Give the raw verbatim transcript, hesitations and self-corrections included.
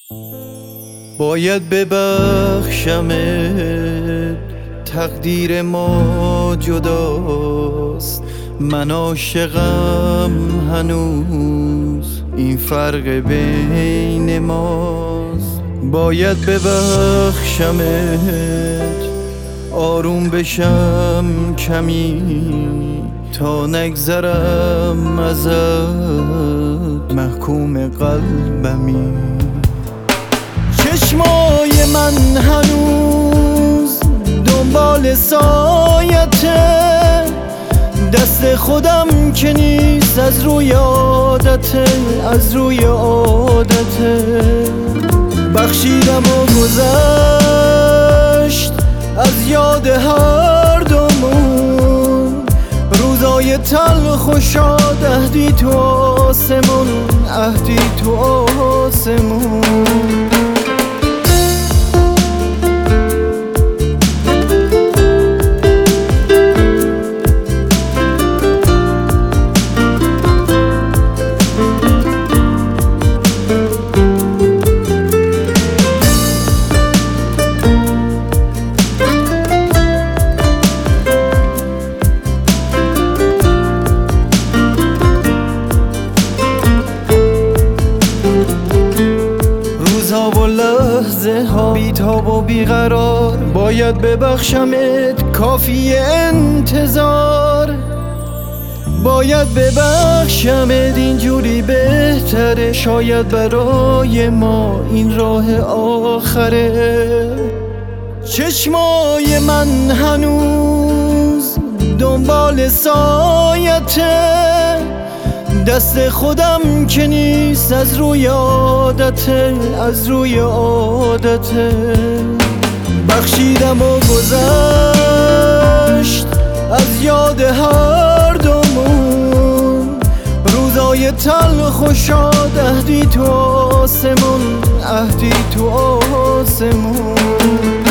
باید ببخشمت، تقدیر ما جداست، من عاشقم هنوز، این فرق بین ماست. باید ببخشمت، آروم بشم کمی تا نگذرم ازت، محکوم قلبمی. چشمای من هنوز دنبال سایته، دست خودم که نیست از روی عادته، از روی عادته. بخشیدم و گذشت از یاد هر دومون، روزای تلخ و شاد، عهدی تو آسمون، عهدی تو آسمون. و لحظه ها بی‌تاب و بیقرار، باید ببخشمت، کافی انتظار. باید ببخشمت، اینجوری بهتره، شاید برای ما این راه آخره. چشمای من هنوز دنبال سایته، دست خودم که نیست از روی عادته، از روی عادته. بخشیدم و گذشت از یاد هر دومون، روزای تلخ و شاد، عهدی تو آسمون، عهدی تو آسمون.